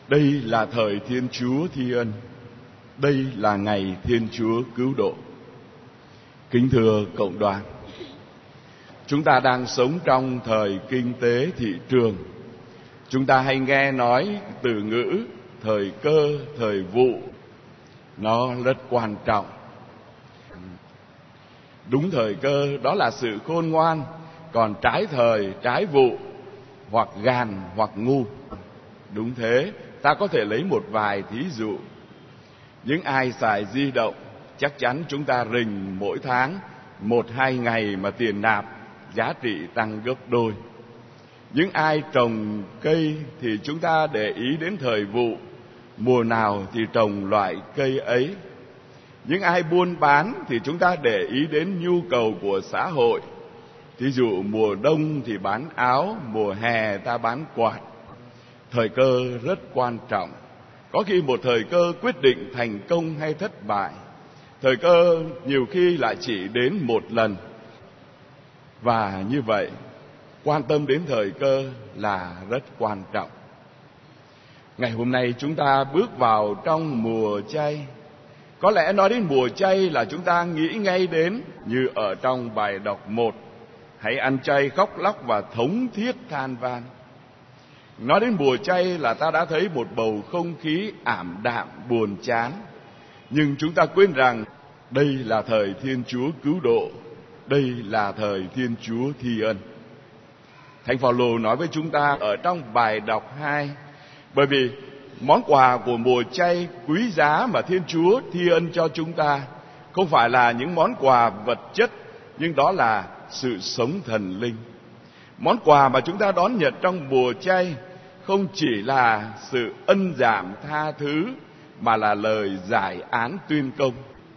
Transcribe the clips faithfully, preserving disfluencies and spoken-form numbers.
Đây là thời Thiên Chúa thi ân. Đây là ngày Thiên Chúa cứu độ. Kính thưa cộng đoàn, chúng ta đang sống trong thời kinh tế thị trường. Chúng ta hay nghe nói từ ngữ thời cơ, thời vụ. Nó rất quan trọng. Đúng thời cơ đó là sự khôn ngoan, còn trái thời, trái vụ, hoặc gàn hoặc ngu. Đúng thế, ta có thể lấy một vài thí dụ. Những ai xài di động, chắc chắn chúng ta rình mỗi tháng một hai ngày mà tiền nạp giá trị tăng gấp đôi. Những ai trồng cây thì chúng ta để ý đến thời vụ, mùa nào thì trồng loại cây ấy. Những ai buôn bán thì chúng ta để ý đến nhu cầu của xã hội. Thí dụ mùa đông thì bán áo, mùa hè ta bán quạt. Thời cơ rất quan trọng. Có khi một thời cơ quyết định thành công hay thất bại. Thời cơ nhiều khi lại chỉ đến một lần. Và như vậy, quan tâm đến thời cơ là rất quan trọng. Ngày hôm nay chúng ta bước vào trong mùa chay. Có lẽ nói đến mùa chay là chúng ta nghĩ ngay đến như ở trong bài đọc một: hãy ăn chay khóc lóc và thống thiết than van. Nói đến mùa chay là ta đã thấy một bầu không khí ảm đạm buồn chán. Nhưng chúng ta quên rằng đây là thời Thiên Chúa cứu độ, đây là thời Thiên Chúa thi ân. Thánh Phaolô nói với chúng ta ở trong bài đọc hai: bởi vì món quà của mùa chay quý giá mà Thiên Chúa thi ân cho chúng ta không phải là những món quà vật chất, nhưng đó là sự sống thần linh. Món quà mà chúng ta đón nhận trong mùa chay không chỉ là sự ân giảm tha thứ, mà là lời giải án tuyên công.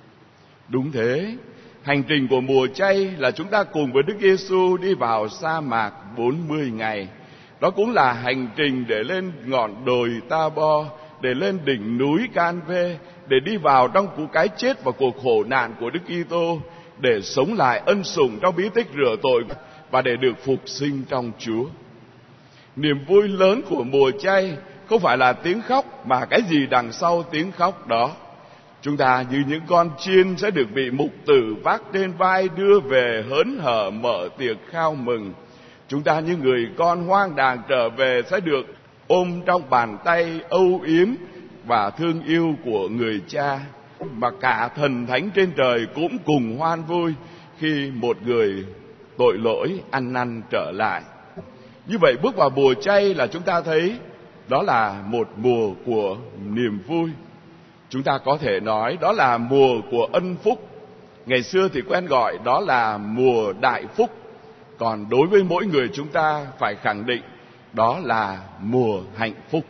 Đúng thế, hành trình của mùa chay là chúng ta cùng với Đức Giêsu đi vào sa mạc bốn mươi ngày. Đó cũng là hành trình để lên ngọn đồi Ta-bo, để lên đỉnh núi Can-vê, để đi vào trong cuộc cái chết và cuộc khổ nạn của Đức Kitô, để sống lại ân sủng trong bí tích rửa tội và để được phục sinh trong Chúa. Niềm vui lớn của mùa chay không phải là tiếng khóc, mà cái gì đằng sau tiếng khóc đó. Chúng ta như những con chiên sẽ được vị mục tử vác trên vai đưa về hớn hở mở tiệc khao mừng. Chúng ta như người con hoang đàng trở về sẽ được ôm trong bàn tay âu yếm và thương yêu của người cha. Mà cả thần thánh trên trời cũng cùng hoan vui khi một người tội lỗi ăn năn trở lại. Như vậy bước vào mùa chay là chúng ta thấy đó là một mùa của niềm vui. Chúng ta có thể nói đó là mùa của ân phúc. Ngày xưa thì quen gọi đó là mùa đại phúc. Còn đối với mỗi người chúng ta phải khẳng định đó là mùa hạnh phúc.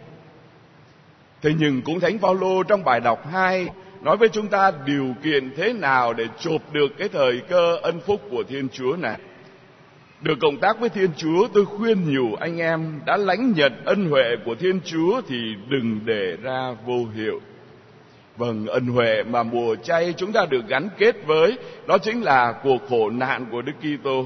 Thế nhưng cũng Thánh Phaolô trong bài đọc hai nói với chúng ta điều kiện thế nào để chộp được cái thời cơ ân phúc của Thiên Chúa này. Được cộng tác với Thiên Chúa, tôi khuyên nhủ anh em đã lãnh nhận ân huệ của Thiên Chúa thì đừng để ra vô hiệu. Vâng, ân huệ mà mùa chay chúng ta được gắn kết với, đó chính là cuộc khổ nạn của Đức Kitô.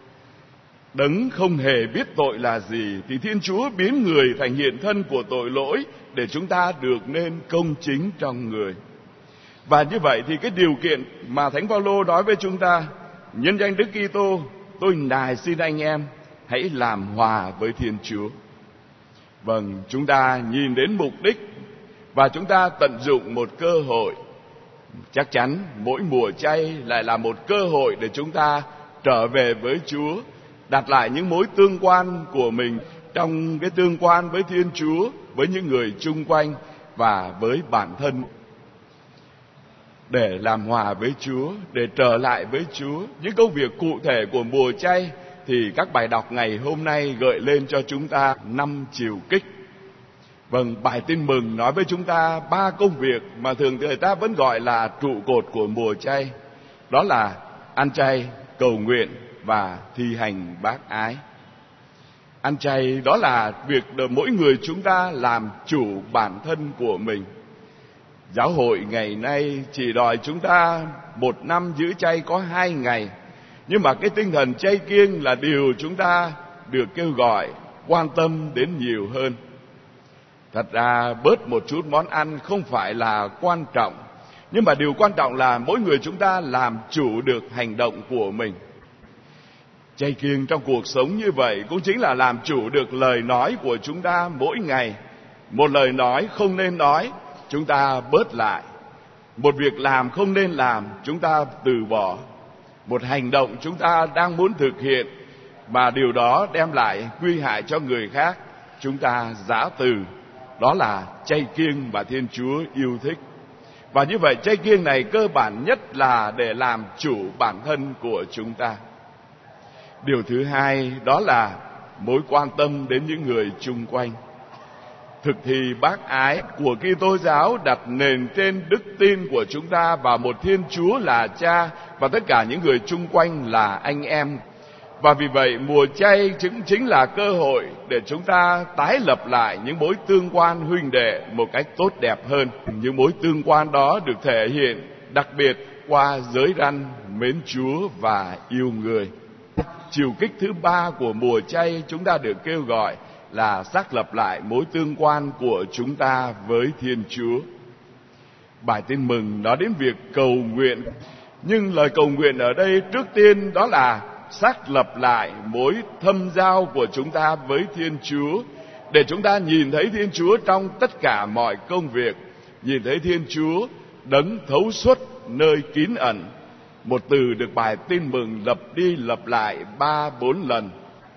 Đấng không hề biết tội là gì thì Thiên Chúa biến người thành hiện thân của tội lỗi để chúng ta được nên công chính trong người. Và như vậy thì cái điều kiện mà Thánh Phaolô nói với chúng ta: nhân danh Đức Kitô, tôi nài xin anh em hãy làm hòa với Thiên Chúa. Vâng, chúng ta nhìn đến mục đích và chúng ta tận dụng một cơ hội. Chắc chắn mỗi mùa chay lại là một cơ hội để chúng ta trở về với Chúa, đặt lại những mối tương quan của mình trong cái tương quan với Thiên Chúa, với những người chung quanh và với bản thân, để làm hòa với Chúa, để trở lại với Chúa. Những công việc cụ thể của mùa chay thì các bài đọc ngày hôm nay gợi lên cho chúng ta năm chiều kích. Vâng, bài tin mừng nói với chúng ta ba công việc mà thường người ta vẫn gọi là trụ cột của mùa chay. Đó là ăn chay, cầu nguyện và thi hành bác ái. Ăn chay đó là việc để mỗi người chúng ta làm chủ bản thân của mình. Giáo hội ngày nay chỉ đòi chúng ta một năm giữ chay có hai ngày. Nhưng mà cái tinh thần chay kiêng là điều chúng ta được kêu gọi quan tâm đến nhiều hơn. Thật ra bớt một chút món ăn không phải là quan trọng, nhưng mà điều quan trọng là mỗi người chúng ta làm chủ được hành động của mình. Chay kiêng trong cuộc sống như vậy cũng chính là làm chủ được lời nói của chúng ta mỗi ngày. Một lời nói không nên nói, chúng ta bớt lại. Một việc làm không nên làm, chúng ta từ bỏ. Một hành động chúng ta đang muốn thực hiện mà điều đó đem lại nguy hại cho người khác, chúng ta giã từ. Đó là chay kiêng mà Thiên Chúa yêu thích. Và như vậy chay kiêng này cơ bản nhất là để làm chủ bản thân của chúng ta. Điều thứ hai đó là mối quan tâm đến những người chung quanh. Thực thi bác ái của Kitô giáo đặt nền trên đức tin của chúng ta vào một Thiên Chúa là Cha và tất cả những người chung quanh là anh em. Và vì vậy mùa chay chính chính là cơ hội để chúng ta tái lập lại những mối tương quan huynh đệ một cách tốt đẹp hơn. Những mối tương quan đó được thể hiện đặc biệt qua giới răn mến Chúa và yêu người. Chiều kích thứ ba của mùa chay chúng ta được kêu gọi là xác lập lại mối tương quan của chúng ta với Thiên Chúa. Bài tin mừng nói đến việc cầu nguyện, nhưng lời cầu nguyện ở đây trước tiên đó là xác lập lại mối thâm giao của chúng ta với Thiên Chúa, để chúng ta nhìn thấy Thiên Chúa trong tất cả mọi công việc, nhìn thấy Thiên Chúa đấng thấu suốt nơi kín ẩn. Một từ được bài tin mừng lặp đi lặp lại ba bốn lần.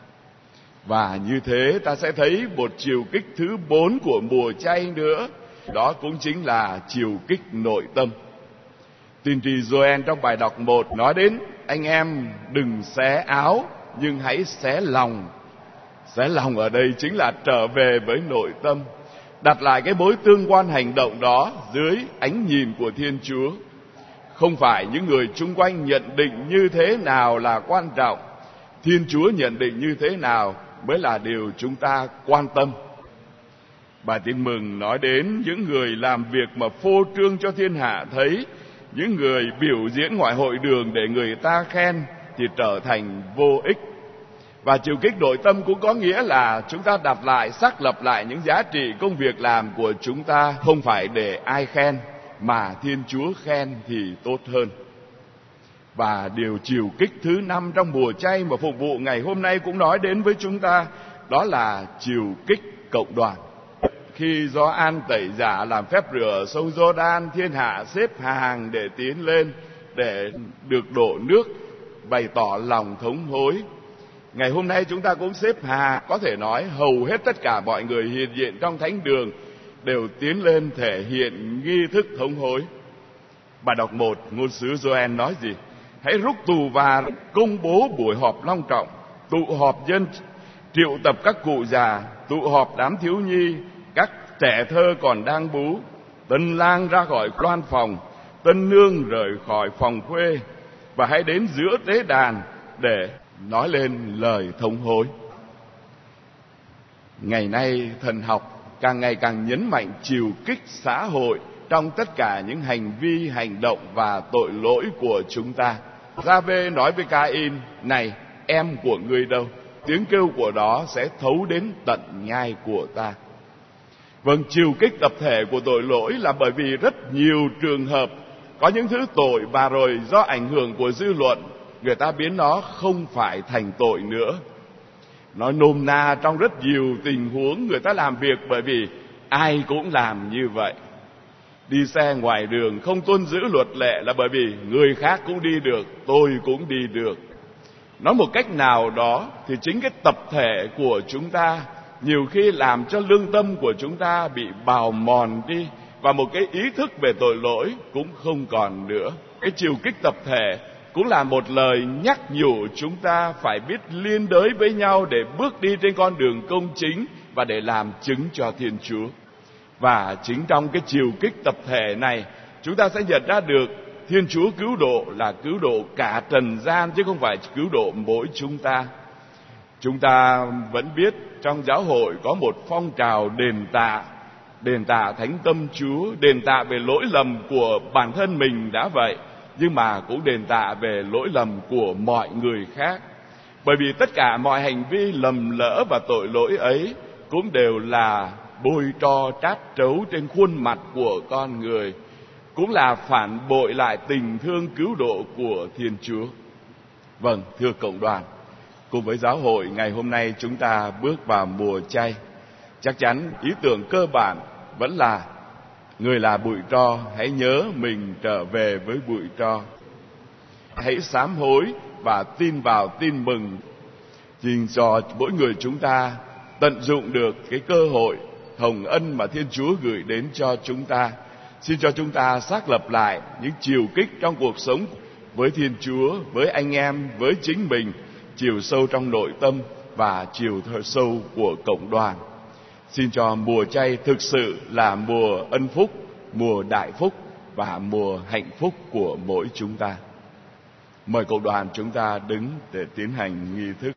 Và như thế ta sẽ thấy một chiều kích thứ bốn của mùa chay nữa. Đó cũng chính là chiều kích nội tâm. Tiên tri Gioan trong bài đọc một nói đến: anh em đừng xé áo, nhưng hãy xé lòng. Xé lòng ở đây chính là trở về với nội tâm, đặt lại cái mối tương quan hành động đó dưới ánh nhìn của Thiên Chúa. Không phải những người chung quanh nhận định như thế nào là quan trọng, Thiên Chúa nhận định như thế nào mới là điều chúng ta quan tâm. Bài tin mừng nói đến những người làm việc mà phô trương cho thiên hạ thấy, những người biểu diễn ngoài hội đường để người ta khen thì trở thành vô ích. Và chiều kích nội tâm cũng có nghĩa là chúng ta đặt lại, xác lập lại những giá trị công việc làm của chúng ta, không phải để ai khen, mà Thiên Chúa khen thì tốt hơn. Và điều chiều kích thứ năm trong mùa chay mà phục vụ ngày hôm nay cũng nói đến với chúng ta, đó là chiều kích cộng đoàn. Khi Gioan Tẩy Giả làm phép rửa sông Giô-đan, thiên hạ xếp hàng để tiến lên để được đổ nước, bày tỏ lòng thống hối. Ngày hôm nay chúng ta cũng xếp hàng, có thể nói hầu hết tất cả mọi người hiện diện trong thánh đường đều tiến lên thể hiện nghi thức thống hối. Bài đọc một, ngôn sứ Gioan nói gì? Hãy rút tù và công bố buổi họp long trọng, tụ họp dân, triệu tập các cụ già, tụ họp đám thiếu nhi, các trẻ thơ còn đang bú, tân lang ra khỏi loan phòng, tân nương rời khỏi phòng khuê, và hãy đến giữa tế đàn để nói lên lời thống hối. Ngày nay thần học càng ngày càng nhấn mạnh chiều kích xã hội trong tất cả những hành vi, hành động và tội lỗi của chúng ta. Gia-vê nói với Ca-in: này, em của ngươi đâu? Tiếng kêu của đó sẽ thấu đến tận nhai của ta. Vâng, chiều kích tập thể của tội lỗi là bởi vì rất nhiều trường hợp có những thứ tội và rồi do ảnh hưởng của dư luận, người ta biến nó không phải thành tội nữa. Nói nôm na, trong rất nhiều tình huống người ta làm việc bởi vì ai cũng làm như vậy. Đi xe ngoài đường không tuân giữ luật lệ là bởi vì người khác cũng đi được, tôi cũng đi được. Nói một cách nào đó thì chính cái tập thể của chúng ta nhiều khi làm cho lương tâm của chúng ta bị bào mòn đi, và một cái ý thức về tội lỗi cũng không còn nữa. Cái chiều kích tập thể cũng là một lời nhắc nhủ chúng ta phải biết liên đới với nhau để bước đi trên con đường công chính và để làm chứng cho Thiên Chúa. Và chính trong cái chiều kích tập thể này, chúng ta sẽ nhận ra được Thiên Chúa cứu độ là cứu độ cả trần gian, chứ không phải cứu độ mỗi chúng ta. Chúng ta vẫn biết trong giáo hội có một phong trào đền tạ, đền tạ thánh tâm Chúa, đền tạ về lỗi lầm của bản thân mình đã vậy, nhưng mà cũng đền tạ về lỗi lầm của mọi người khác. Bởi vì tất cả mọi hành vi lầm lỡ và tội lỗi ấy cũng đều là bôi tro trát trấu trên khuôn mặt của con người, cũng là phản bội lại tình thương cứu độ của Thiên Chúa. Vâng, thưa cộng đoàn, cùng với giáo hội ngày hôm nay chúng ta bước vào mùa chay. Chắc chắn ý tưởng cơ bản vẫn là người là bụi tro, hãy nhớ mình trở về với bụi tro. Hãy sám hối và tin vào tin mừng, xin cho mỗi người chúng ta tận dụng được cái cơ hội hồng ân mà Thiên Chúa gửi đến cho chúng ta. Xin cho chúng ta xác lập lại những chiều kích trong cuộc sống với Thiên Chúa, với anh em, với chính mình, chiều sâu trong nội tâm và chiều sâu của cộng đoàn. Xin cho mùa chay thực sự là mùa ân phúc, mùa đại phúc và mùa hạnh phúc của mỗi chúng ta. Mời cộng đoàn chúng ta đứng để tiến hành nghi thức.